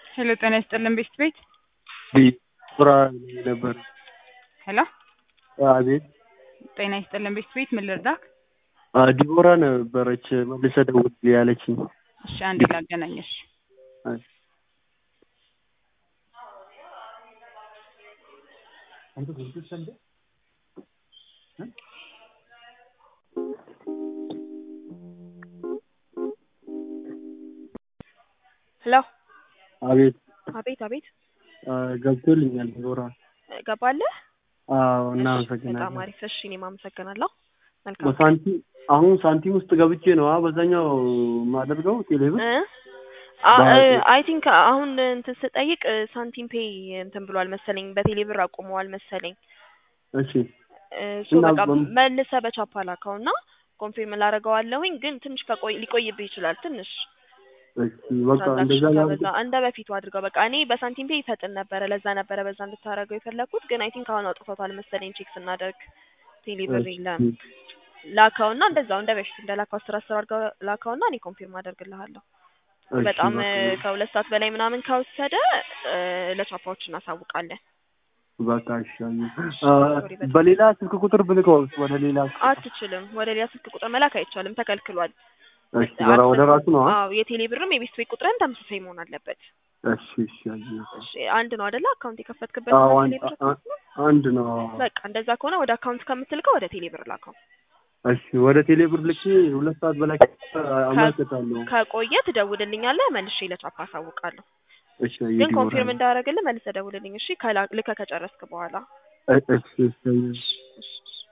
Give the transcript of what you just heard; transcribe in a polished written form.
ሄሎ ጤና ይስጥልን ቤስት ቤት ዲቦራ ነበር። ሄሎ አቤት። ጤና ይስጥልን ቤስት ቤት ምን ልርዳክ? ዲቦራ ነበረች መልሰህ ደውልልኝ ያለችኝ። እሺ አንዴ ላገናኝሽ። ሄሎ አቤት አቤት ገብቶልኛል ዲቦራ። ገባለህ? አዎ እናመሰግናለን። በጣም አሪፍ። እሺ እኔም አመሰግናለሁ። መልካም በሳንቲም አሁን ሳንቲም ውስጥ ገብቼ ነው በዛኛው ማደርገው ቴሌብር አይ ቲንክ አሁን እንትን ስጠይቅ ሳንቲም ፔይ እንትን ብሏል መሰለኝ በቴሌብር አቁመዋል መሰለኝ። እሺ ሶ በቃ መልሰህ በቻፓ ላከውና ኮንፊርም ላደርገዋለሁኝ ግን ትንሽ ሊቆይብህ ይችላል ትንሽ። እሺ በቃ እንደዛ እንደ በፊቱ አድርገው። በቃ እኔ በሳንቲም ፔይ ይፈጥን ነበረ ለዛ ነበረ በዛ እንድታረገው የፈለኩት ግን አይ ቲንክ አሁን አውጥቶታል መሰለኝ ቼክ ስናደርግ ቴሌብር የለም። ላከውና እንደዛው እንደ በፊቱ እንደላከው 10 አድርገው ላከውና እኔ ኮንፊርም አደርግልሃለሁ። በጣም ከሁለት ሰዓት በላይ ምናምን ከወሰደ ለቻፓዎች እናሳውቃለን። በቃ እሺ። በሌላ ስልክ ቁጥር ብልከው ወደ ሌላ አትችልም። ወደ ሌላ ስልክ ቁጥር መላክ አይቻልም ተከልክሏል። እሺ ወደ ራሱ ነው። አዎ የቴሌ ብርም የቤስት ቤት ቁጥርን ተመሳሳይ መሆን አለበት። እሺ አንድ ነው አይደለ? አካውንት የከፈትክበት ቴሌ ብር አንድ ነው። በቃ እንደዛ ከሆነ ወደ አካውንት ከምትልከው ወደ ቴሌ ብር ላከው። እሺ ወደ ቴሌ ብር ልኬ 2 ሰዓት በላይ አመልክታለሁ። ከቆየ ትደውልልኛለህ መልሼ ለቻፓ አሳውቃለሁ። እሺ ግን ኮንፊርም እንዳደረግልህ መልሰህ ደውልልኝ እሺ ልከህ ከጨረስክ በኋላ። እሺ